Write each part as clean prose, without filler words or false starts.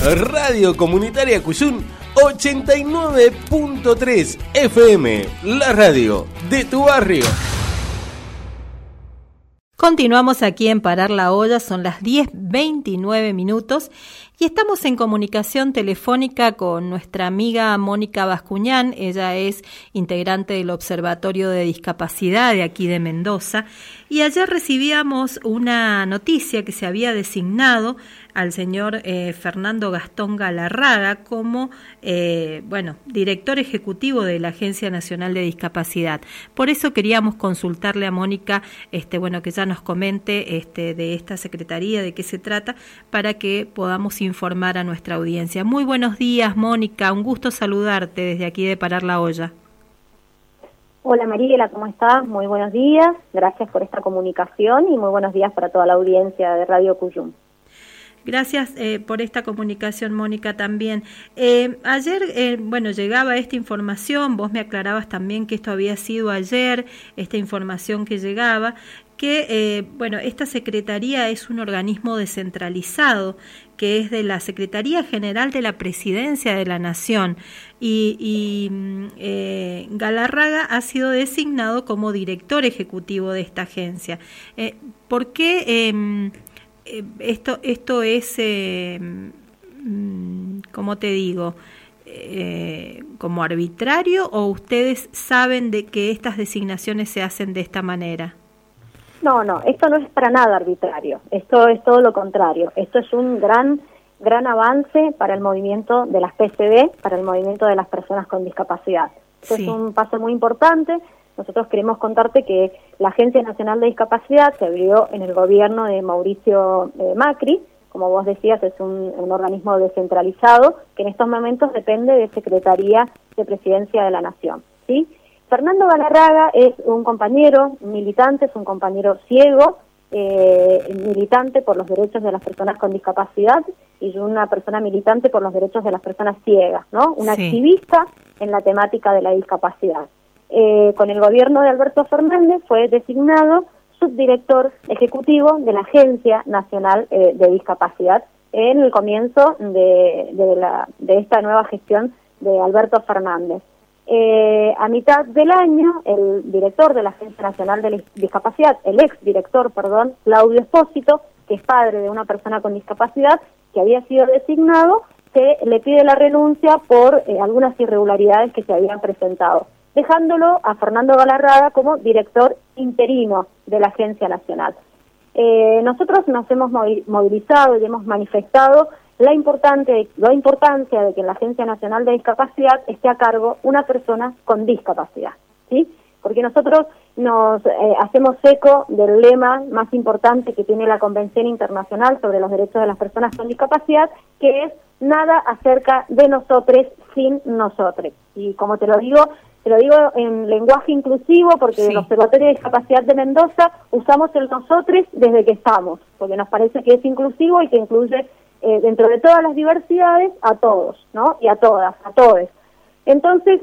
Radio Comunitaria Cuyún 89.3 FM, la radio de tu barrio. Continuamos aquí en Parar la Olla, son las 10:29 minutos y estamos en comunicación telefónica con nuestra amiga Mónica Bascuñán. Ella es integrante del Observatorio de Discapacidad de aquí de Mendoza y ayer recibíamos una noticia que se había designado al señor Fernando Gastón Galarraga como director ejecutivo de la Agencia Nacional de Discapacidad. Por eso queríamos consultarle a Mónica, que ya nos comente de esta secretaría, de qué se trata, para que podamos informar a nuestra audiencia. Muy buenos días, Mónica, un gusto saludarte desde aquí de Parar la Olla. Hola Mariela, ¿cómo estás? Muy buenos días, gracias por esta comunicación y muy buenos días para toda la audiencia de Radio Cuyum. Gracias por esta comunicación, Mónica, también. Ayer, llegaba esta información, vos me aclarabas también que esto había sido ayer, esta información que llegaba, que, esta secretaría es un organismo descentralizado, que es de la Secretaría General de la Presidencia de la Nación, y Galarraga ha sido designado como director ejecutivo de esta agencia. ¿Por qué esto es, ¿cómo te digo?, como arbitrario, o ustedes saben de que estas designaciones se hacen de esta manera? No, esto no es para nada arbitrario, esto es todo lo contrario, esto es un gran avance para el movimiento de las PCD, para el movimiento de las personas con discapacidad. Esto es un paso muy importante. Nosotros queremos contarte que la Agencia Nacional de Discapacidad se abrió en el gobierno de Mauricio Macri. Como vos decías, es un organismo descentralizado que en estos momentos depende de Secretaría de Presidencia de la Nación, ¿sí? Fernando Galarraga es un compañero militante, es un compañero ciego, militante por los derechos de las personas con discapacidad y una persona militante por los derechos de las personas ciegas, ¿no? Un activista en la temática de la discapacidad. Con el gobierno de Alberto Fernández fue designado subdirector ejecutivo de la Agencia Nacional de Discapacidad en el comienzo de esta nueva gestión de Alberto Fernández. A mitad del año, el director de la Agencia Nacional de Discapacidad, el exdirector, Claudio Espósito, que es padre de una persona con discapacidad, que había sido designado, se le pide la renuncia por algunas irregularidades que se habían presentado, dejándolo a Fernando Galarraga como director interino de la Agencia Nacional. Nosotros nos hemos movilizado y hemos manifestado la importancia de que en la Agencia Nacional de Discapacidad esté a cargo una persona con discapacidad, ¿sí? Porque nosotros nos hacemos eco del lema más importante que tiene la Convención Internacional sobre los Derechos de las Personas con Discapacidad, que es nada acerca de nosotros sin nosotros. Y como te lo digo en lenguaje inclusivo, porque en el Observatorio de Discapacidad de Mendoza usamos el nosotros desde que estamos, porque nos parece que es inclusivo y que incluye dentro de todas las diversidades a todos, ¿no? Y a todas, a todes. Entonces,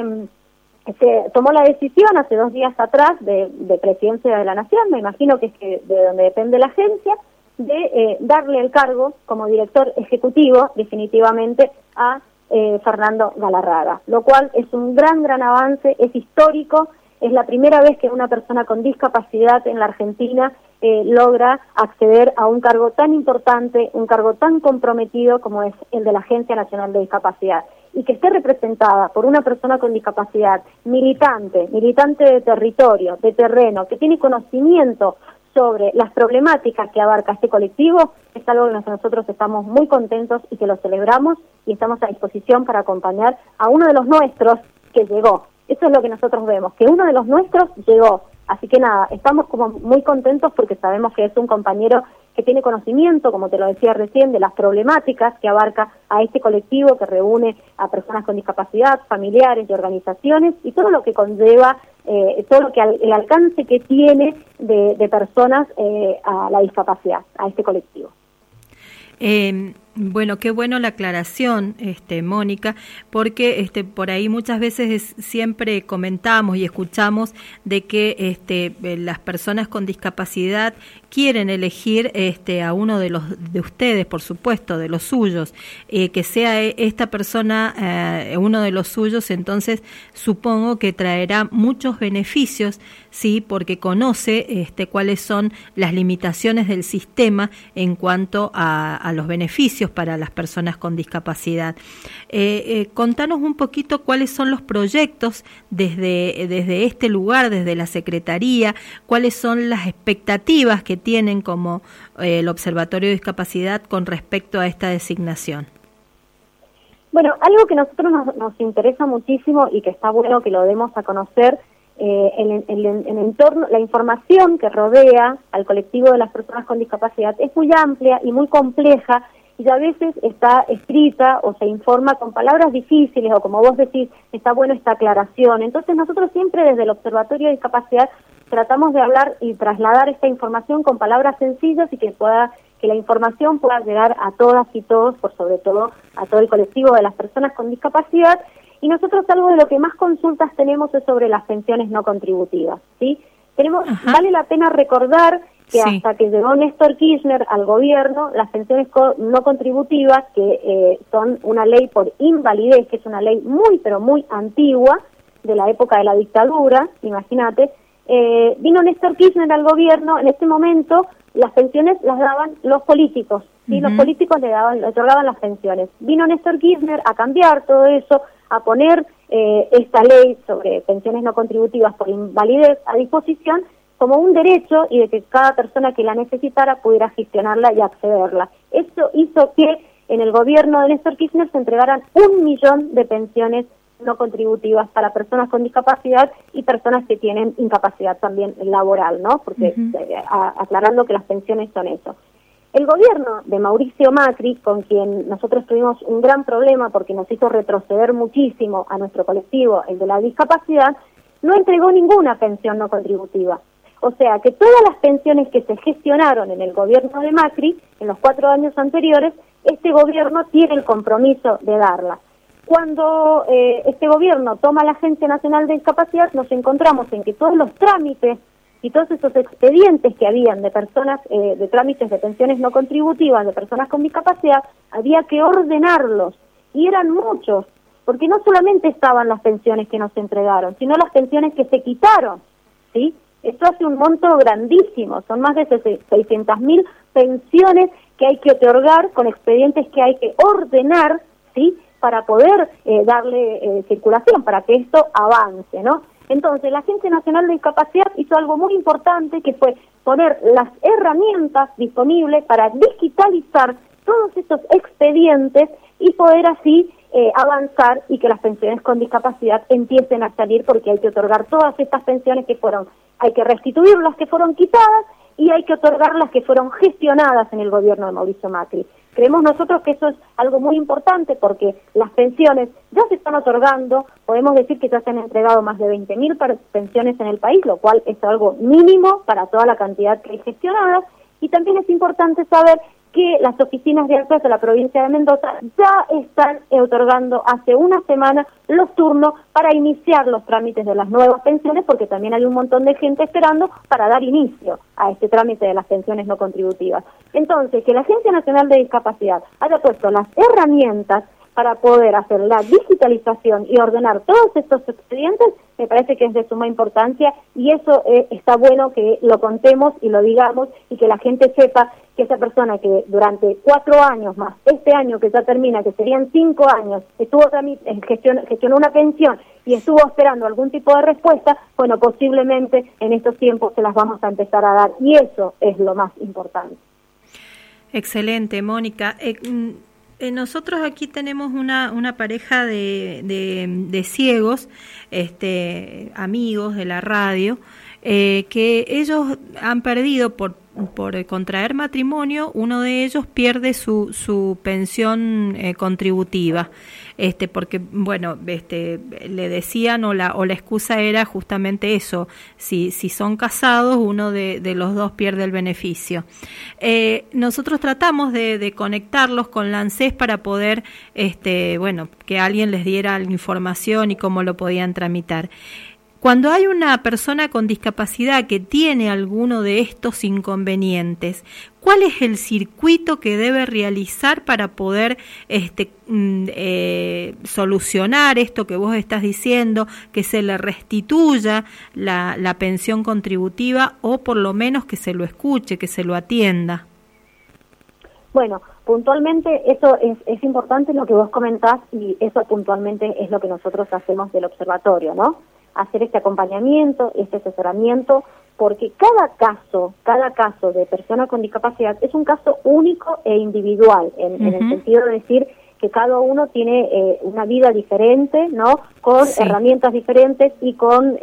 se tomó la decisión hace 2 días atrás de Presidencia de la Nación, me imagino que es de donde depende la agencia, de darle el cargo como director ejecutivo definitivamente a Fernando Galarraga, lo cual es un gran avance, es histórico, es la primera vez que una persona con discapacidad en la Argentina logra acceder a un cargo tan importante, un cargo tan comprometido como es el de la Agencia Nacional de Discapacidad, y que esté representada por una persona con discapacidad, militante de territorio, de terreno, que tiene conocimiento sobre las problemáticas que abarca este colectivo, es algo que nosotros estamos muy contentos y que lo celebramos y estamos a disposición para acompañar a uno de los nuestros que llegó. Eso es lo que nosotros vemos, que uno de los nuestros llegó. Así que nada, estamos como muy contentos porque sabemos que es un compañero que tiene conocimiento, como te lo decía recién, de las problemáticas que abarca a este colectivo que reúne a personas con discapacidad, familiares y organizaciones, y todo lo que conlleva, todo lo que el alcance que tiene de personas a la discapacidad, a este colectivo. Bueno, qué bueno la aclaración, Mónica, porque por ahí muchas veces siempre comentamos y escuchamos de que las personas con discapacidad quieren elegir a uno de ustedes, por supuesto, de los suyos, que sea esta persona uno de los suyos, entonces supongo que traerá muchos beneficios, sí, porque conoce cuáles son las limitaciones del sistema en cuanto a los beneficios para las personas con discapacidad. Contanos un poquito cuáles son los proyectos desde este lugar, desde la Secretaría, cuáles son las expectativas que tienen como el Observatorio de Discapacidad con respecto a esta designación. Bueno, algo que a nosotros nos interesa muchísimo y que está bueno que lo demos a conocer, el entorno, la información que rodea al colectivo de las personas con discapacidad es muy amplia y muy compleja, y a veces está escrita o se informa con palabras difíciles, o como vos decís, está bueno esta aclaración. Entonces nosotros siempre desde el Observatorio de Discapacidad tratamos de hablar y trasladar esta información con palabras sencillas y que la información pueda llegar a todas y todos, por sobre todo a todo el colectivo de las personas con discapacidad. Y nosotros algo de lo que más consultas tenemos es sobre las pensiones no contributivas, ¿sí? Vale la pena recordar que hasta que llegó Néstor Kirchner al gobierno, las pensiones no contributivas, que son una ley por invalidez, que es una ley muy, pero muy antigua, de la época de la dictadura, imagínate, vino Néstor Kirchner al gobierno. En este momento las pensiones las daban los políticos, ¿sí? Los políticos le otorgaban las pensiones. Vino Néstor Kirchner a cambiar todo eso, a poner esta ley sobre pensiones no contributivas por invalidez a disposición como un derecho, y de que cada persona que la necesitara pudiera gestionarla y accederla. Esto hizo que en el gobierno de Néstor Kirchner se entregaran 1 millón de pensiones no contributivas para personas con discapacidad y personas que tienen incapacidad también laboral, ¿no? Porque aclarando que las pensiones son eso. El gobierno de Mauricio Macri, con quien nosotros tuvimos un gran problema porque nos hizo retroceder muchísimo a nuestro colectivo, el de la discapacidad, no entregó ninguna pensión no contributiva. O sea que todas las pensiones que se gestionaron en el gobierno de Macri, en los 4 años anteriores, este gobierno tiene el compromiso de darlas. Cuando este gobierno toma la Agencia Nacional de Discapacidad, nos encontramos en que todos los trámites y todos esos expedientes que habían de personas, de trámites de pensiones no contributivas, de personas con discapacidad, había que ordenarlos, y eran muchos, porque no solamente estaban las pensiones que nos entregaron, sino las pensiones que se quitaron, ¿sí? Esto hace un monto grandísimo, son más de 600.000 pensiones que hay que otorgar con expedientes que hay que ordenar, ¿sí?, para poder darle circulación, para que esto avance, ¿no? Entonces, la Agencia Nacional de Discapacidad hizo algo muy importante, que fue poner las herramientas disponibles para digitalizar todos estos expedientes y poder así avanzar y que las pensiones con discapacidad empiecen a salir, porque hay que otorgar todas estas pensiones hay que restituir las que fueron quitadas y hay que otorgar las que fueron gestionadas en el gobierno de Mauricio Macri. Creemos nosotros que eso es algo muy importante, porque las pensiones ya se están otorgando, podemos decir que ya se han entregado más de 20.000 pensiones en el país, lo cual es algo mínimo para toda la cantidad que hay gestionadas, y también es importante saber que las oficinas de ANSES de la provincia de Mendoza ya están otorgando hace una semana los turnos para iniciar los trámites de las nuevas pensiones, porque también hay un montón de gente esperando para dar inicio a este trámite de las pensiones no contributivas. Entonces, que la Agencia Nacional de Discapacidad haya puesto las herramientas para poder hacer la digitalización y ordenar todos estos expedientes, me parece que es de suma importancia, y eso está bueno que lo contemos y lo digamos, y que la gente sepa que esa persona que durante 4 años más, este año que ya termina, que serían 5 años, gestionó una pensión y estuvo esperando algún tipo de respuesta, bueno, posiblemente en estos tiempos se las vamos a empezar a dar, y eso es lo más importante. Excelente, Mónica. Nosotros aquí tenemos una pareja de ciegos, amigos de la radio, que ellos han perdido por contraer matrimonio, uno de ellos pierde su pensión contributiva, porque bueno, le decían o la excusa era justamente eso, si son casados uno de los dos pierde el beneficio. Nosotros tratamos de conectarlos con la ANSES para poder que alguien les diera la información y cómo lo podían tramitar. Cuando hay una persona con discapacidad que tiene alguno de estos inconvenientes, ¿cuál es el circuito que debe realizar para poder solucionar esto que vos estás diciendo, que se le restituya la pensión contributiva o por lo menos que se lo escuche, que se lo atienda? Bueno, puntualmente eso es importante lo que vos comentás y eso puntualmente es lo que nosotros hacemos del observatorio, ¿no? Hacer este acompañamiento, este asesoramiento, porque cada caso de persona con discapacidad es un caso único e individual, en el sentido de decir que cada uno tiene una vida diferente, ¿no? Con herramientas diferentes y con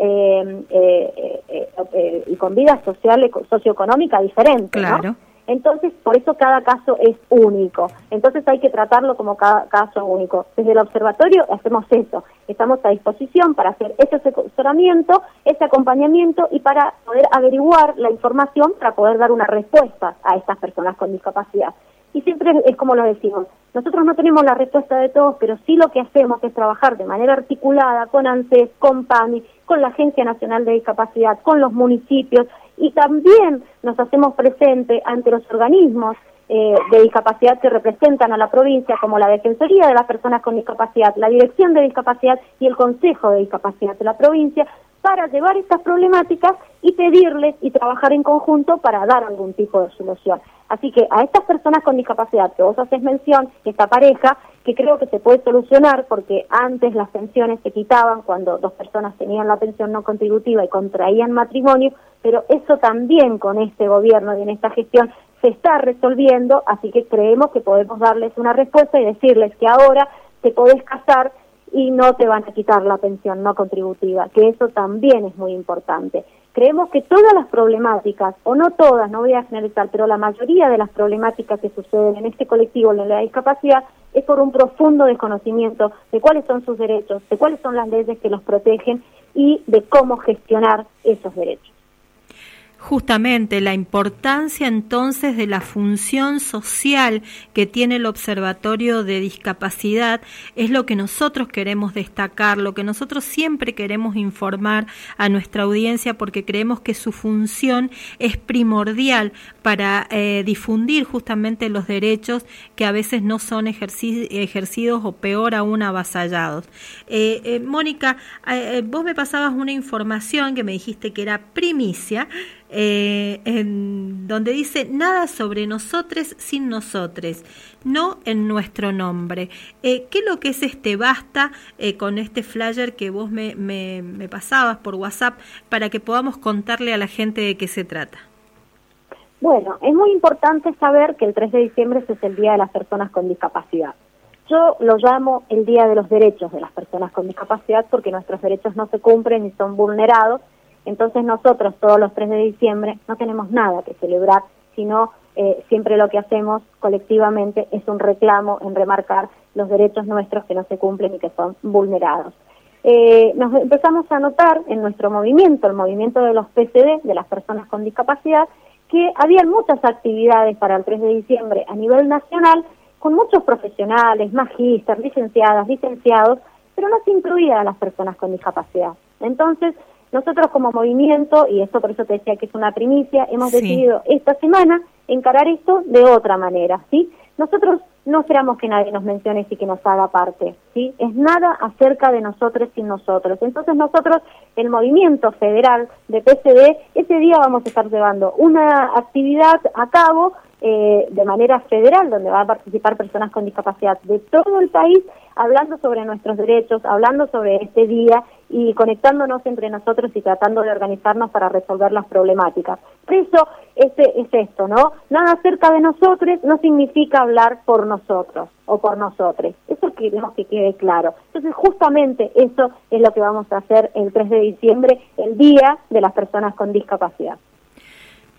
vida social, socioeconómica diferente, claro, ¿no? Entonces, por eso cada caso es único. Entonces hay que tratarlo como cada caso único. Desde el observatorio hacemos eso. Estamos a disposición para hacer ese asesoramiento, ese acompañamiento y para poder averiguar la información para poder dar una respuesta a estas personas con discapacidad. Y siempre es como lo decimos, nosotros no tenemos la respuesta de todos, pero sí lo que hacemos es trabajar de manera articulada con ANSES, con PAMI, con la Agencia Nacional de Discapacidad, con los municipios, y también nos hacemos presente ante los organismos de discapacidad que representan a la provincia, como la Defensoría de las Personas con Discapacidad, la Dirección de Discapacidad y el Consejo de Discapacidad de la provincia, para llevar estas problemáticas y pedirles y trabajar en conjunto para dar algún tipo de solución. Así que a estas personas con discapacidad que vos haces mención, esta pareja, que creo que se puede solucionar porque antes las pensiones se quitaban cuando dos personas tenían la pensión no contributiva y contraían matrimonio, pero eso también con este gobierno y en esta gestión se está resolviendo, así que creemos que podemos darles una respuesta y decirles que ahora te podés casar y no te van a quitar la pensión no contributiva, que eso también es muy importante. Creemos que todas las problemáticas, o no todas, no voy a generalizar, pero la mayoría de las problemáticas que suceden en este colectivo de la discapacidad es por un profundo desconocimiento de cuáles son sus derechos, de cuáles son las leyes que los protegen y de cómo gestionar esos derechos. Justamente la importancia entonces de la función social que tiene el Observatorio de Discapacidad es lo que nosotros queremos destacar, lo que nosotros siempre queremos informar a nuestra audiencia porque creemos que su función es primordial para difundir justamente los derechos que a veces no son ejercidos o peor aún avasallados. Mónica, vos me pasabas una información que me dijiste que era primicia, donde dice nada sobre nosotros sin nosotros, no en nuestro nombre. ¿Qué es lo que es este basta con este flyer que vos me pasabas por WhatsApp para que podamos contarle a la gente de qué se trata? Bueno, es muy importante saber que el 3 de diciembre es el Día de las Personas con Discapacidad. Yo lo llamo el Día de los Derechos de las Personas con Discapacidad porque nuestros derechos no se cumplen y son vulnerados. Entonces nosotros todos los 3 de diciembre no tenemos nada que celebrar, sino siempre lo que hacemos colectivamente es un reclamo en remarcar los derechos nuestros que no se cumplen y que son vulnerados. Nos empezamos a notar en nuestro movimiento, el movimiento de los PCD, de las personas con discapacidad, que había muchas actividades para el 3 de diciembre a nivel nacional, con muchos profesionales, magísteres, licenciadas, licenciados, pero no se incluía a las personas con discapacidad. Entonces, nosotros como movimiento, y esto por eso te decía que es una primicia, hemos decidido esta semana encarar esto de otra manera, ¿sí? Nosotros no esperamos que nadie nos mencione y que nos haga parte, ¿sí? Es nada acerca de nosotros sin nosotros. Entonces nosotros, el movimiento federal de PCD, ese día vamos a estar llevando una actividad a cabo de manera federal, donde van a participar personas con discapacidad de todo el país, hablando sobre nuestros derechos, hablando sobre este día y conectándonos entre nosotros y tratando de organizarnos para resolver las problemáticas. Por eso es esto, ¿no? Nada acerca de nosotros no significa hablar por nosotros o por nosotros. Eso queremos que quede claro. Entonces, justamente eso es lo que vamos a hacer el 3 de diciembre, el Día de las Personas con Discapacidad.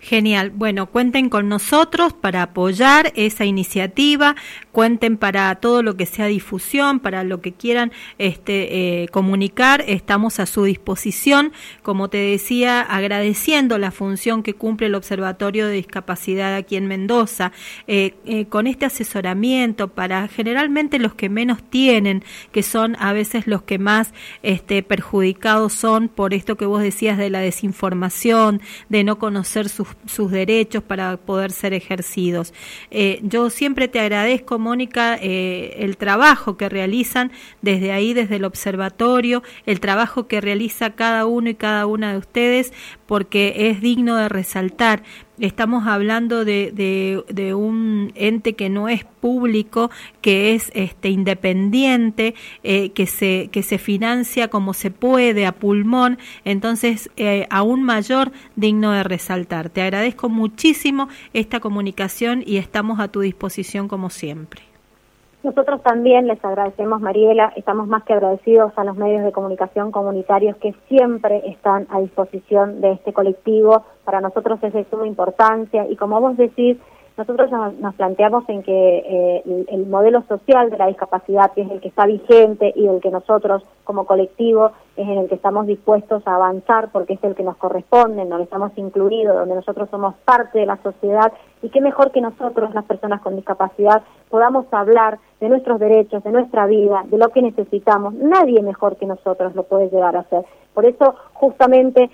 Genial. Bueno, cuenten con nosotros para apoyar esa iniciativa, cuenten para todo lo que sea difusión, para lo que quieran comunicar, estamos a su disposición. Como te decía, agradeciendo la función que cumple el Observatorio de Discapacidad aquí en Mendoza, con este asesoramiento para generalmente los que menos tienen, que son a veces los que más perjudicados son por esto que vos decías de la desinformación, de no conocer sus derechos para poder ser ejercidos. Yo siempre te agradezco, Mónica, el trabajo que realizan desde ahí, desde el observatorio, el trabajo que realiza cada uno y cada una de ustedes, porque es digno de resaltar. Estamos hablando de un ente que no es público, que es independiente, que se financia como se puede, a pulmón, entonces aún mayor, digno de resaltar. Te agradezco muchísimo esta comunicación y estamos a tu disposición como siempre. Nosotros también les agradecemos, Mariela, estamos más que agradecidos a los medios de comunicación comunitarios que siempre están a disposición de este colectivo. Para nosotros es de suma importancia y como vos decís, nosotros nos planteamos en que el modelo social de la discapacidad, que es el que está vigente y el que nosotros como colectivo es en el que estamos dispuestos a avanzar porque es el que nos corresponde, en donde estamos incluidos, donde nosotros somos parte de la sociedad y qué mejor que nosotros, las personas con discapacidad, podamos hablar de nuestros derechos, de nuestra vida, de lo que necesitamos. Nadie mejor que nosotros lo puede llegar a hacer. Por eso, justamente,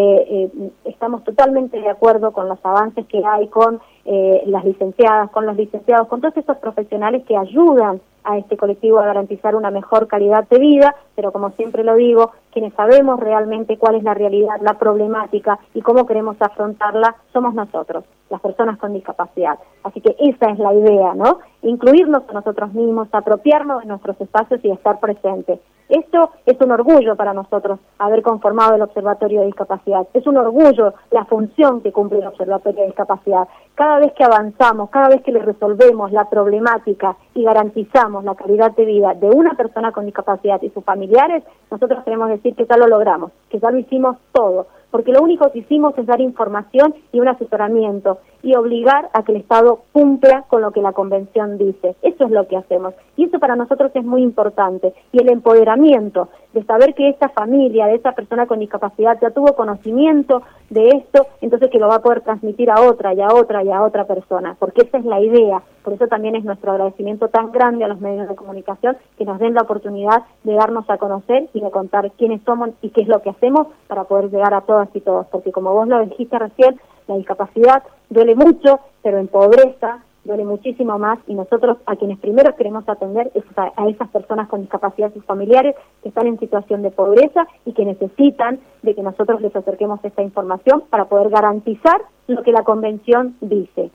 estamos totalmente de acuerdo con los avances que hay con las licenciadas, con los licenciados, con todos esos profesionales que ayudan a este colectivo a garantizar una mejor calidad de vida, pero como siempre lo digo, quienes sabemos realmente cuál es la realidad, la problemática y cómo queremos afrontarla, somos nosotros, las personas con discapacidad. Así que esa es la idea, ¿no? Incluirnos a nosotros mismos, apropiarnos de nuestros espacios y estar presentes. Esto es un orgullo para nosotros, haber conformado el Observatorio de Discapacidad. Es un orgullo la función que cumple el Observatorio de Discapacidad. Cada vez que avanzamos, cada vez que le resolvemos la problemática y garantizamos la calidad de vida de una persona con discapacidad y sus familiares, nosotros queremos decir que ya lo logramos, que ya lo hicimos todo. Porque lo único que hicimos es dar información y un asesoramiento y obligar a que el Estado cumpla con lo que la Convención dice. Eso es lo que hacemos. Y eso para nosotros es muy importante. Y el empoderamiento de saber que esta familia, de esa persona con discapacidad, ya tuvo conocimiento de esto, entonces que lo va a poder transmitir a otra y a otra y a otra persona. Porque esa es la idea. Por eso también es nuestro agradecimiento tan grande a los medios de comunicación que nos den la oportunidad de darnos a conocer y de contar quiénes somos y qué es lo que hacemos para poder llegar a todas y todos. Porque como vos lo dijiste recién, la discapacidad duele mucho, pero en pobreza duele muchísimo más y nosotros a quienes primero queremos atender es a esas personas con discapacidad y sus familiares que están en situación de pobreza y que necesitan de que nosotros les acerquemos esta información para poder garantizar lo que la Convención dice.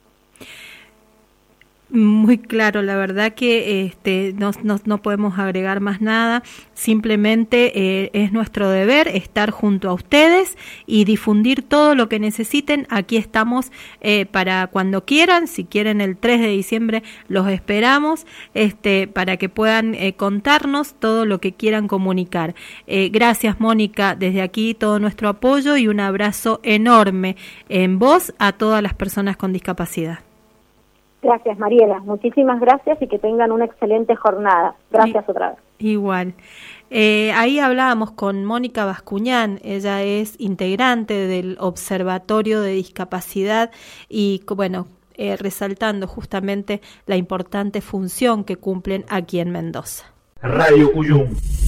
Muy claro, la verdad que no podemos agregar más nada, simplemente es nuestro deber estar junto a ustedes y difundir todo lo que necesiten. Aquí estamos para cuando quieran, si quieren el 3 de diciembre los esperamos para que puedan contarnos todo lo que quieran comunicar. Gracias, Mónica, desde aquí todo nuestro apoyo y un abrazo enorme en vos a todas las personas con discapacidad. Gracias, Mariela. Muchísimas gracias y que tengan una excelente jornada. Gracias otra vez. Igual. Ahí hablábamos con Mónica Bascuñán, ella es integrante del Observatorio de Discapacidad y, bueno, resaltando justamente la importante función que cumplen aquí en Mendoza. Radio Cuyum.